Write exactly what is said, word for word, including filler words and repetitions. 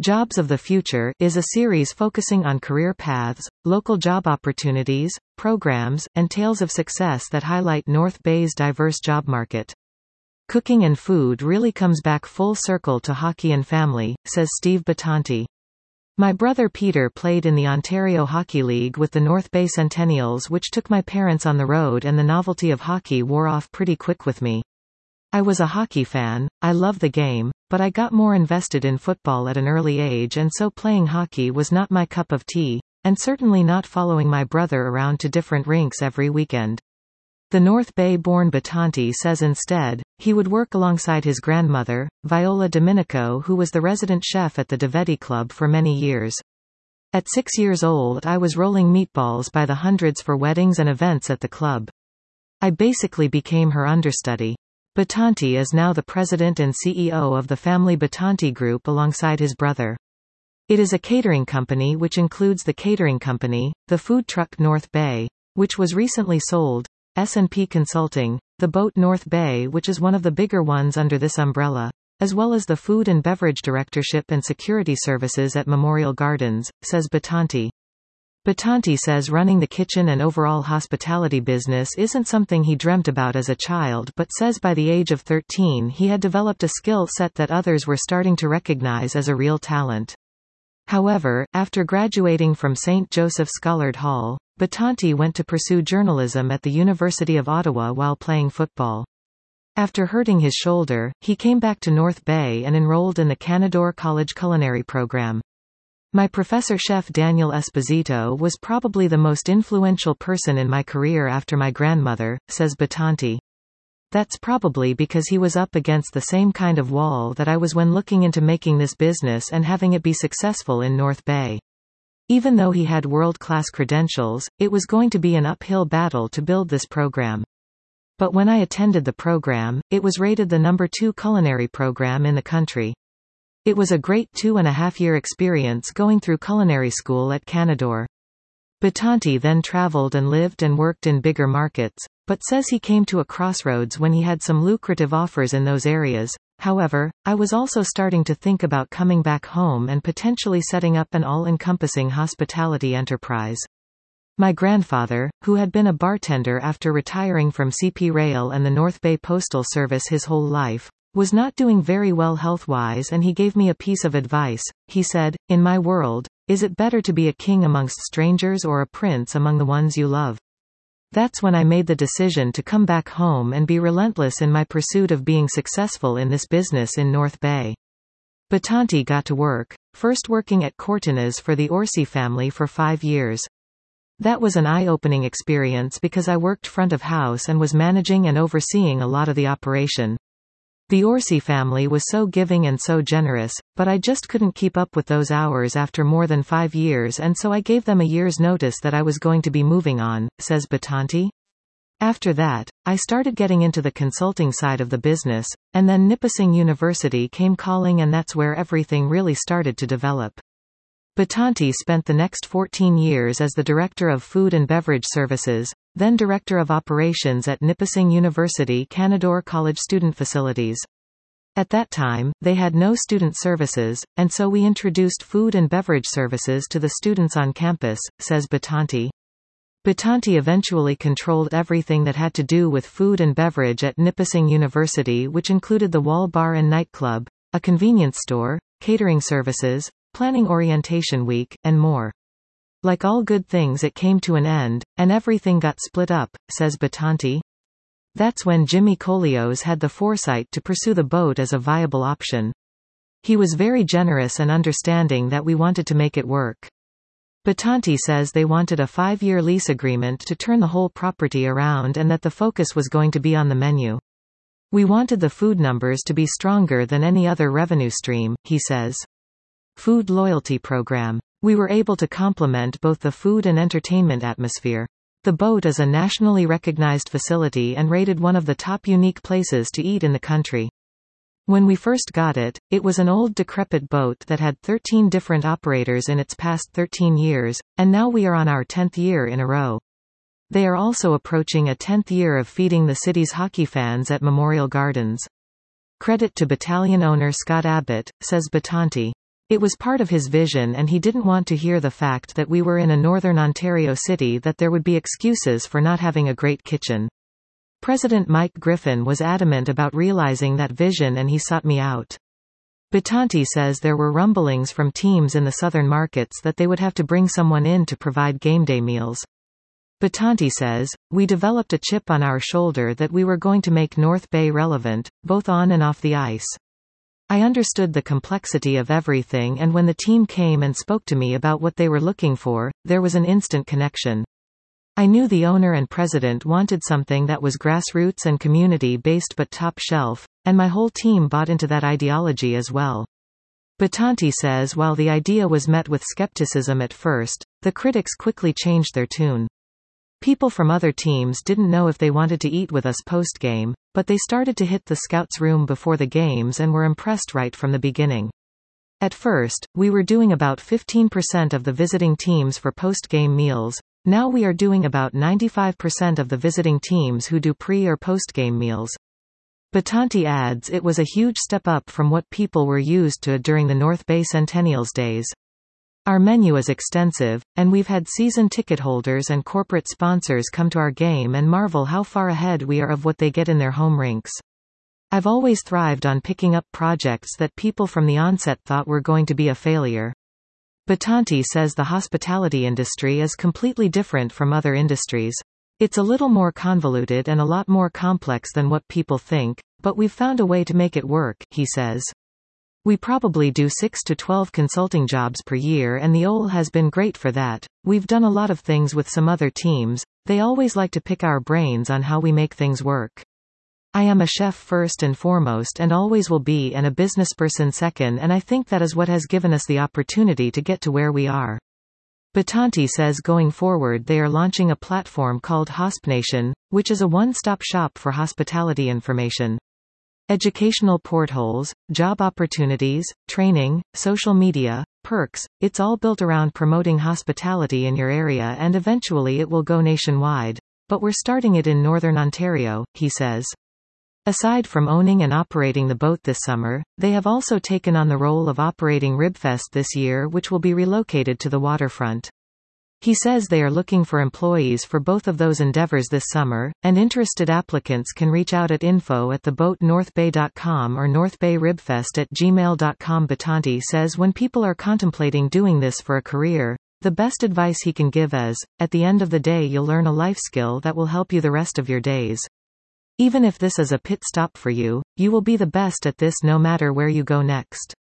Jobs of the Future is a series focusing on career paths, local job opportunities, programs, and tales of success that highlight North Bay's diverse job market. Cooking and food really comes back full circle to hockey and family, says Steve Battanti. My brother Peter played in the Ontario Hockey League with the North Bay Centennials, which took my parents on the road, and the novelty of hockey wore off pretty quick with me. I was a hockey fan, I love the game, but I got more invested in football at an early age, and so playing hockey was not my cup of tea, and certainly not following my brother around to different rinks every weekend. The North Bay-born Battanti says instead, he would work alongside his grandmother, Viola Domenico, who was the resident chef at the Devetti Club for many years. At six years old I was rolling meatballs by the hundreds for weddings and events at the club. I basically became her understudy. Battanti is now the president and C E O of the family Battanti Group alongside his brother. It is a catering company which includes the catering company, the food truck North Bay, which was recently sold, S and P Consulting, the boat North Bay, which is one of the bigger ones under this umbrella, as well as the food and beverage directorship and security services at Memorial Gardens, says Battanti. Battanti says running the kitchen and overall hospitality business isn't something he dreamt about as a child, but says by the age of thirteen he had developed a skill set that others were starting to recognize as a real talent. However, after graduating from Saint Joseph Schollard Hall, Battanti went to pursue journalism at the University of Ottawa while playing football. After hurting his shoulder, he came back to North Bay and enrolled in the Canadore College culinary program. My professor chef Daniel Esposito was probably the most influential person in my career after my grandmother, says Battanti. That's probably because he was up against the same kind of wall that I was when looking into making this business and having it be successful in North Bay. Even though he had world-class credentials, it was going to be an uphill battle to build this program. But when I attended the program, it was rated the number two culinary program in the country. It was a great two and a half year experience going through culinary school at Canadore. Battanti then traveled and lived and worked in bigger markets, but says he came to a crossroads when he had some lucrative offers in those areas. However, I was also starting to think about coming back home and potentially setting up an all-encompassing hospitality enterprise. My grandfather, who had been a bartender after retiring from C P Rail and the North Bay Postal Service his whole life, was not doing very well health-wise, and he gave me a piece of advice. He said, "In my world, is it better to be a king amongst strangers or a prince among the ones you love?" That's when I made the decision to come back home and be relentless in my pursuit of being successful in this business in North Bay. Battanti got to work, first working at Cortinas for the Orsi family for five years. That was an eye-opening experience because I worked front of house and was managing and overseeing a lot of the operation. The Orsi family was so giving and so generous, but I just couldn't keep up with those hours after more than five years, and so I gave them a year's notice that I was going to be moving on, says Battanti. After that, I started getting into the consulting side of the business, and then Nipissing University came calling, and that's where everything really started to develop. Battanti spent the next fourteen years as the Director of Food and Beverage Services, then Director of Operations at Nipissing University Canadore College Student Facilities. At that time, they had no student services, and so we introduced food and beverage services to the students on campus, says Battanti. Battanti eventually controlled everything that had to do with food and beverage at Nipissing University, which included the Wall Bar and Nightclub, a convenience store, catering services, planning orientation week, and more. Like all good things, it came to an end, and everything got split up, says Battanti. That's when Jimmy Koleos had the foresight to pursue the boat as a viable option. He was very generous and understanding that we wanted to make it work. Battanti says they wanted a five-year lease agreement to turn the whole property around, and that the focus was going to be on the menu. We wanted the food numbers to be stronger than any other revenue stream, he says. Food loyalty program. We were able to complement both the food and entertainment atmosphere. The boat is a nationally recognized facility and rated one of the top unique places to eat in the country. When we first got it, it was an old decrepit boat that had thirteen different operators in its past thirteen years, and now we are on our tenth year in a row. They are also approaching a tenth year of feeding the city's hockey fans at Memorial Gardens. Credit to battalion owner Scott Abbott, says Battanti. It was part of his vision, and he didn't want to hear the fact that we were in a northern Ontario city that there would be excuses for not having a great kitchen. President Mike Griffin was adamant about realizing that vision, and he sought me out. Batanti says there were rumblings from teams in the southern markets that they would have to bring someone in to provide game day meals. Batanti says, "We developed a chip on our shoulder that we were going to make North Bay relevant, both on and off the ice. I understood the complexity of everything, and when the team came and spoke to me about what they were looking for, there was an instant connection. I knew the owner and president wanted something that was grassroots and community-based but top shelf, and my whole team bought into that ideology as well." Batanti says while the idea was met with skepticism at first, the critics quickly changed their tune. People from other teams didn't know if they wanted to eat with us post-game, but they started to hit the scouts' room before the games and were impressed right from the beginning. At first, we were doing about fifteen percent of the visiting teams for post-game meals. Now we are doing about ninety-five percent of the visiting teams who do pre- or post-game meals. Batanti adds it was a huge step up from what people were used to during the North Bay Centennials days. Our menu is extensive, and we've had season ticket holders and corporate sponsors come to our game and marvel how far ahead we are of what they get in their home rinks. I've always thrived on picking up projects that people from the onset thought were going to be a failure. Batanti says the hospitality industry is completely different from other industries. It's a little more convoluted and a lot more complex than what people think, but we've found a way to make it work, he says. We probably do six to twelve consulting jobs per year, and the O L has been great for that. We've done a lot of things with some other teams. They always like to pick our brains on how we make things work. I am a chef first and foremost and always will be, and a businessperson second, and I think that is what has given us the opportunity to get to where we are. Batanti says going forward they are launching a platform called HospNation, which is a one-stop shop for hospitality information. Educational portholes, job opportunities, training, social media, perks, it's all built around promoting hospitality in your area, and eventually it will go nationwide. But we're starting it in Northern Ontario, he says. Aside from owning and operating the boat this summer, they have also taken on the role of operating Ribfest this year, which will be relocated to the waterfront. He says they are looking for employees for both of those endeavors this summer, and interested applicants can reach out at info at the boat north bay dot com or northbayribfest at gmail dot com. Batanti says when people are contemplating doing this for a career, the best advice he can give is, at the end of the day you'll learn a life skill that will help you the rest of your days. Even if this is a pit stop for you, you will be the best at this no matter where you go next.